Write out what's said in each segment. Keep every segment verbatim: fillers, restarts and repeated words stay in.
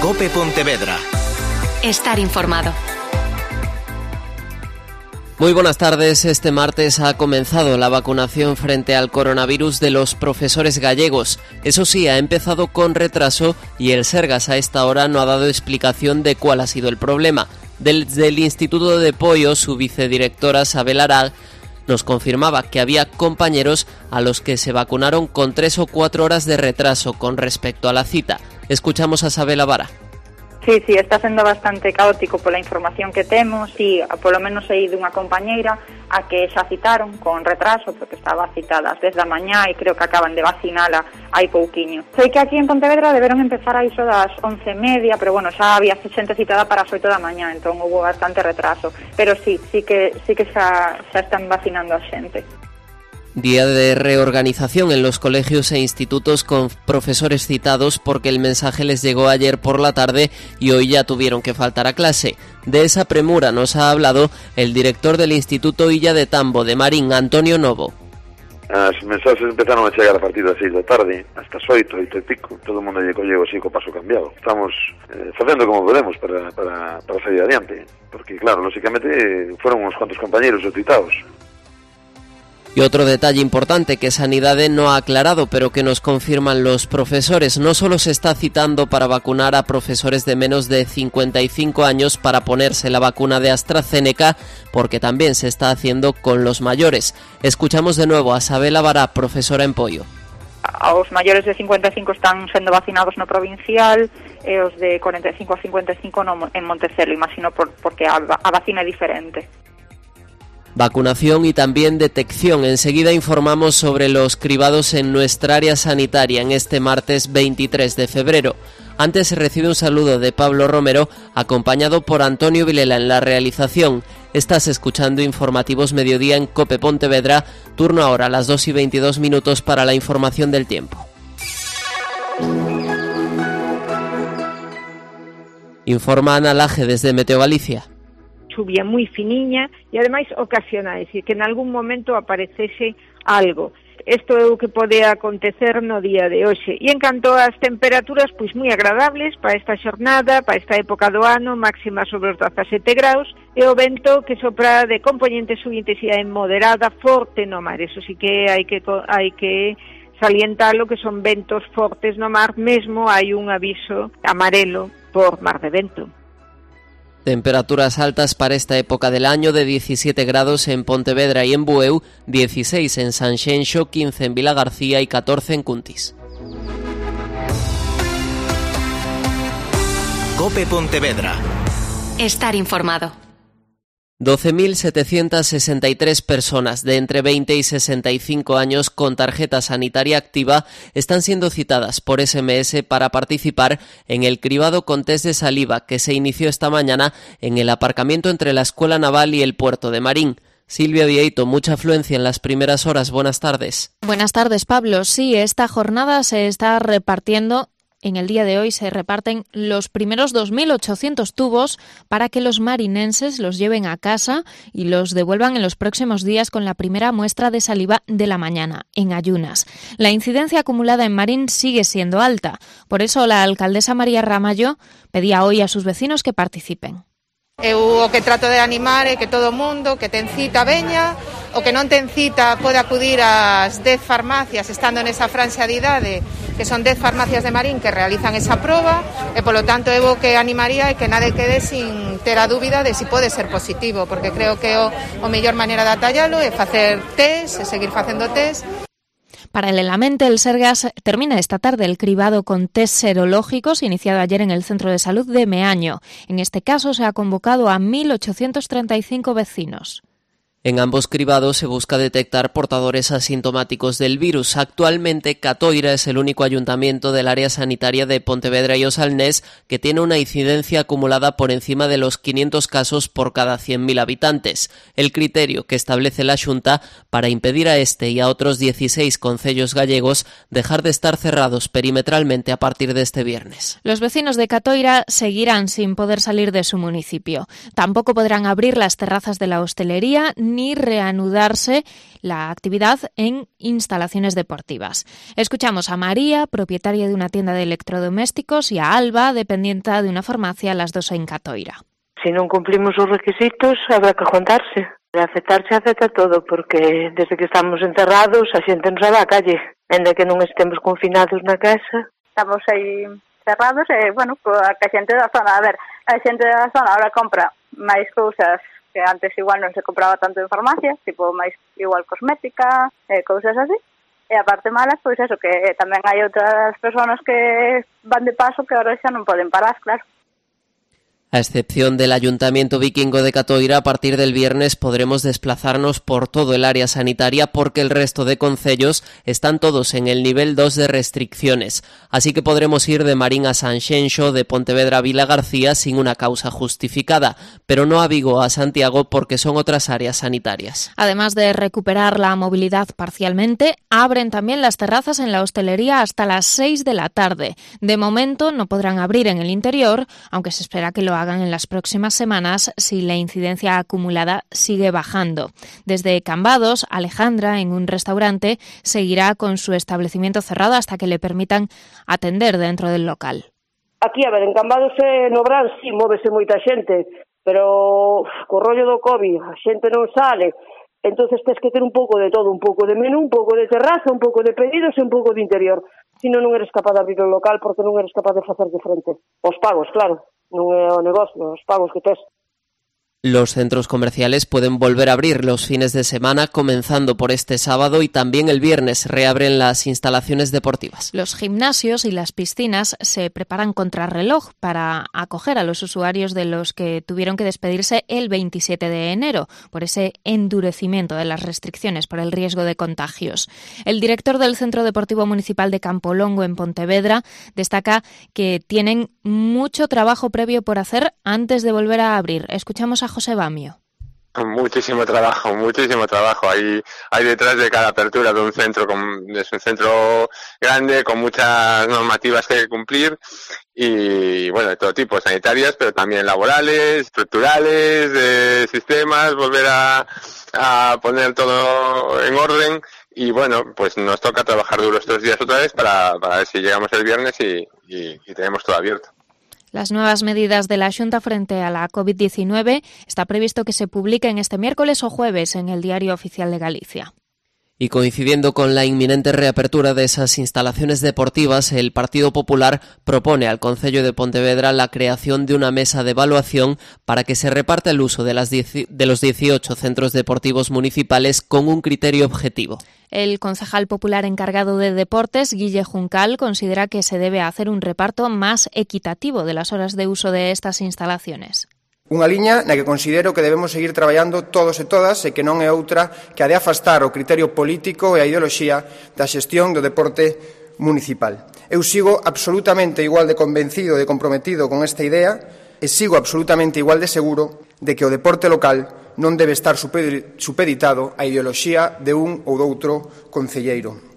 COPE Pontevedra. Estar informado. Muy buenas tardes. Este martes ha comenzado la vacunación frente al coronavirus de los profesores gallegos. Eso sí, ha empezado con retraso y el Sergas a esta hora no ha dado explicación de cuál ha sido el problema. Desde el Instituto de Poio, su vicedirectora Sabel Arag nos confirmaba que había compañeros a los que se vacunaron con tres o cuatro horas de retraso con respecto a la cita. Escuchamos a Sabel Vara. Sí, sí, está sendo bastante caótico pola información que temos e polo menos sei dunha compañeira a que xa citaron con retraso porque estaba citada desde a mañá e creo que acaban de vacinala hai pouquiño. Sei que aquí en Pontevedra deberon empezar a iso das once e media, pero bueno, xa había xente citada para as oito da mañá, entón hubo bastante retraso, pero sí, sí que sí que xa, xa están vacinando a xente. Día de reorganización en los colegios e institutos con profesores citados porque el mensaje les llegó ayer por la tarde y hoy ya tuvieron que faltar a clase. De esa premura nos ha hablado el director del Instituto Illa de Tambo de Marín, Antonio Novo. As mensaxes empezaron a chegar a partir das seis da tarde hasta as oito, oito e pico. Todo o mundo lle colleu así co paso cambiado. Estamos eh, facendo como podemos para, para, para salir adiante, porque claro, lógicamente foron uns cuantos compañeros os citados. Y otro detalle importante que Sanidade no ha aclarado, pero que nos confirman los profesores, no solo se está citando para vacunar a profesores de menos de cincuenta y cinco años para ponerse la vacuna de AstraZeneca, porque también se está haciendo con los mayores. Escuchamos de nuevo a Sabel Vara, profesora en Poio. Os maiores de cincuenta e cinco están sendo vacinados no provincial e os de cuarenta y cinco a cincuenta y cinco no, en Montecelo, imagino por, porque a, a vacina é diferente. Vacunación y también detección. Enseguida informamos sobre los cribados en nuestra área sanitaria en este martes veintitrés de febrero. Antes se recibe un saludo de Pablo Romero, acompañado por Antonio Vilela en la realización. Estás escuchando Informativos Mediodía en COPE Pontevedra, turno ahora a las dos y veintidós minutos para la información del tiempo. Informa Ana Laje desde Meteo Galicia. Chuvia moi finiña e ademais ocasiona, é dicir, que en algún momento aparecese algo. Isto é o que pode acontecer no día de hoxe. E en canto ás temperaturas, pois moi agradables para esta xornada, para esta época do ano, máxima sobre os dezasete graus, e o vento que sopra de componente sub intensidade moderada, forte no mar. Eso sí que hai que hai que salientalo, que son ventos fortes no mar, mesmo hai un aviso amarelo por mar de vento. Temperaturas altas para esta época del año de diecisiete grados en Pontevedra y en Bueu, dieciséis en Sanxenxo, quince en Vilagarcía y catorce en Cuntis. COPE Pontevedra. Estar informado. doce mil setecientas sesenta y tres personas de entre veinte y sesenta y cinco años con tarjeta sanitaria activa están siendo citadas por ese eme ese para participar en el cribado con test de saliva que se inició esta mañana en el aparcamiento entre la Escuela Naval y el puerto de Marín. Silvia Vieito, mucha afluencia en las primeras horas. Buenas tardes. Buenas tardes, Pablo. Sí, esta jornada se está repartiendo. En el día de hoy se reparten los primeros dos mil ochocientos tubos para que los marinenses los lleven a casa y los devuelvan en los próximos días con la primera muestra de saliva de la mañana, en ayunas. La incidencia acumulada en Marín sigue siendo alta. Por eso la alcaldesa María Ramallo pedía hoy a sus vecinos que participen. Eu o que trato de animar é que todo o mundo que ten cita veña, o que non ten cita pode acudir ás dez farmacias estando nesa franxa de idade, que son dez farmacias de Marín que realizan esa proba, e polo tanto eu o que animaría é que nade quede sin ter a dúbida de si pode ser positivo, porque creo que o, o mellor maneira de atallalo é facer test, e seguir facendo test. Paralelamente, el Sergas termina esta tarde el cribado con test serológicos iniciado ayer en el Centro de Salud de Meaño. En este caso se ha convocado a mil ochocientos treinta y cinco vecinos. En ambos cribados se busca detectar portadores asintomáticos del virus. Actualmente, Catoira es el único ayuntamiento del área sanitaria de Pontevedra y Osalnés que tiene una incidencia acumulada por encima de los quinientos casos por cada cien mil habitantes. El criterio que establece la Xunta para impedir a este y a otros dieciséis concellos gallegos dejar de estar cerrados perimetralmente a partir de este viernes. Los vecinos de Catoira seguirán sin poder salir de su municipio. Tampoco podrán abrir las terrazas de la hostelería ni ni reanudarse la actividad en instalaciones deportivas. Escuchamos a María, propietaria de una tienda de electrodomésticos, y a Alba, dependiente de una farmacia, las dos en Catoira. Si non cumplimos os requisitos, habrá que aguantarse. Aceptarse acepta todo, porque desde que estamos encerrados a xente nos va á calle, ainda que non estemos confinados na casa. Estamos aí cerrados e, bueno, a que a xente da zona, a ver, a xente da zona ahora compra máis cousas que antes igual non se compraba tanto en farmacias, tipo máis igual cosmética, e cousas así. E a parte mala, pois eso, que tamén hai outras persoas que van de paso que ahora xa non poden parar, claro. A excepción del Ayuntamiento Vikingo de Catoira, a partir del viernes podremos desplazarnos por todo el área sanitaria porque el resto de concellos están todos en el nivel dos de restricciones. Así que podremos ir de Marín a Sanxenxo, de Pontevedra a Vila García sin una causa justificada, pero no a Vigo o a Santiago porque son otras áreas sanitarias. Además de recuperar la movilidad parcialmente, abren también las terrazas en la hostelería hasta las seis de la tarde. De momento no podrán abrir en el interior, aunque se espera que lo hagan en las próximas semanas si la incidencia acumulada sigue bajando. Desde Cambados, Alejandra, en un restaurante, seguirá con su establecimiento cerrado hasta que le permitan atender dentro del local. Aquí, a ver, en Cambados e no Brán, sí, móvese moita xente, pero co rollo do COVID, a xente non sale, entonces tens que ter un pouco de todo, un pouco de menú, un pouco de terraza, un pouco de pedidos e un pouco de interior. Si non, non eres capaz de abrir o local porque non eres capaz de facer de frente. Os pagos, claro. Non é o negocio, os pagos que tes. Los centros comerciales pueden volver a abrir los fines de semana, comenzando por este sábado, y también el viernes reabren las instalaciones deportivas. Los gimnasios y las piscinas se preparan contrarreloj para acoger a los usuarios de los que tuvieron que despedirse el veintisiete de enero por ese endurecimiento de las restricciones por el riesgo de contagios. El director del Centro Deportivo Municipal de Campolongo en Pontevedra destaca que tienen mucho trabajo previo por hacer antes de volver a abrir. Escuchamos a José Bamio. Muchísimo trabajo, muchísimo trabajo. Hay, hay detrás de cada apertura de un centro, con, es un centro grande con muchas normativas que cumplir y, bueno, de todo tipo, sanitarias, pero también laborales, estructurales, de sistemas, volver a, a poner todo en orden. Y bueno, pues nos toca trabajar duro estos días otra vez para, para ver si llegamos el viernes y, y, y tenemos todo abierto. Las nuevas medidas de la Xunta frente a la covid diecinueve está previsto que se publiquen este miércoles o jueves en el Diario Oficial de Galicia. Y coincidiendo con la inminente reapertura de esas instalaciones deportivas, el Partido Popular propone al Concello de Pontevedra la creación de una mesa de evaluación para que se reparta el uso de, las dieci- de los dieciocho centros deportivos municipales con un criterio objetivo. El concejal popular encargado de deportes, Guille Juncal, considera que se debe hacer un reparto más equitativo de las horas de uso de estas instalaciones. Unha liña na que considero que debemos seguir traballando todos e todas e que non é outra que a de afastar o criterio político e a ideoloxía da xestión do deporte municipal. Eu sigo absolutamente igual de convencido e de comprometido con esta idea e sigo absolutamente igual de seguro de que o deporte local non debe estar supeditado á ideoloxía de un ou doutro concelleiro.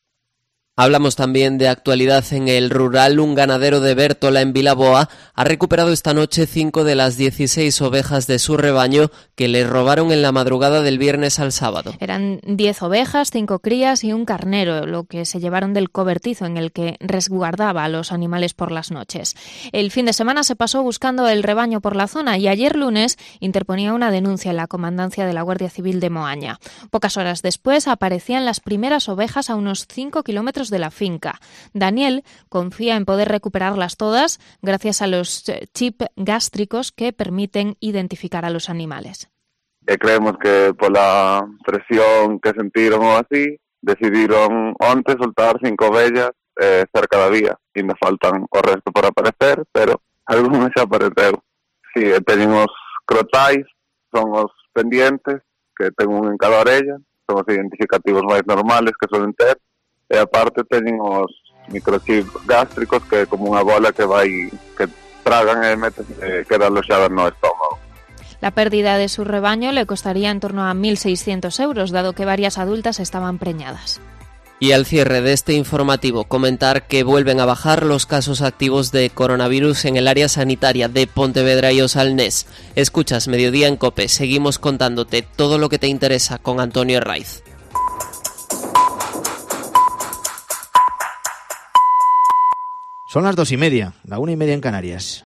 Hablamos también de actualidad en el rural. Un ganadero de Bértola, en Vilaboa, ha recuperado esta noche cinco de las dieciséis ovejas de su rebaño que le robaron en la madrugada del viernes al sábado. Eran diez ovejas, cinco crías y un carnero, lo que se llevaron del cobertizo en el que resguardaba a los animales por las noches. El fin de semana se pasó buscando el rebaño por la zona y ayer lunes interponía una denuncia en la comandancia de la Guardia Civil de Moaña. Pocas horas después aparecían las primeras ovejas a unos cinco kilómetros de la finca. Daniel confía en poder recuperarlas todas gracias a los chips gástricos que permiten identificar a los animales. E creemos que pola presión que sentiron ou así, decidiron onte soltar cinco ovellas eh, cerca da vía. Ainda faltan o resto por aparecer, pero algúns xa apareceu. Si, sí, teñen os crotais, son os pendientes, que ten un en cada orella, son os identificativos máis normales que suelen ter, e aparte teñen os microchips gástricos que é como unha bola que vai que tragan e meten, eh, queda aloxada no estómago. La pérdida de su rebaño le costaría en torno a mil seiscientos euros, dado que varias adultas estaban preñadas. Y al cierre de este informativo, comentar que vuelven a bajar los casos activos de coronavirus en el área sanitaria de Pontevedra y Osalnés. Escuchas Mediodía en COPE, seguimos contándote todo lo que te interesa con Antonio Herraiz. Son las dos y media, la una y media en Canarias.